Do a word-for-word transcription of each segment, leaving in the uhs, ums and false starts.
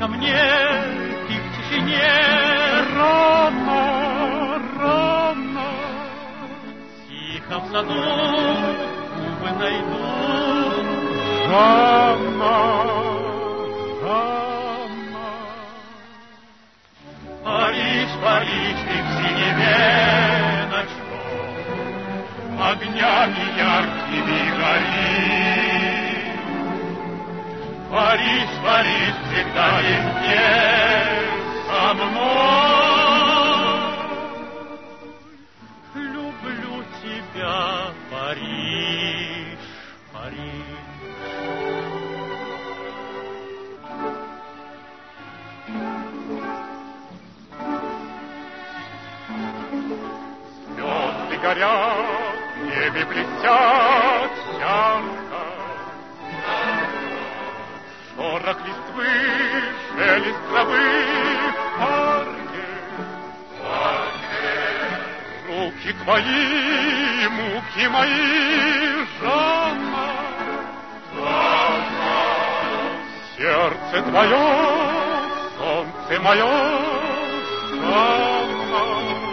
ко мне, ты в тишине. Рано, рано, тихо в саду губы найду. Жанна, Жанна. Париж, Париж, ты в синеве ночном, огнями яркими гори. Париж, Париж, всегда везде со мной. Люблю тебя, Париж, Париж. Звезды горят, в небе блестят ярко. Шорох листвы, шелест травы в парке. Руки твои, муки мои, Жанна. Сердце твое, солнце мое, Жанна.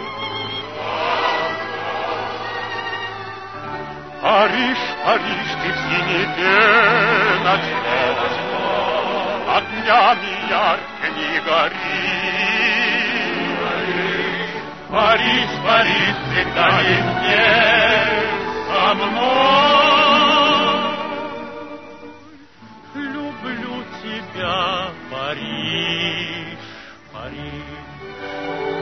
Париж, Париж, ты в синеве ночной, огнями яркими гори. Париж, Париж, всегда везде со мной. Люблю тебя, Париж, Париж.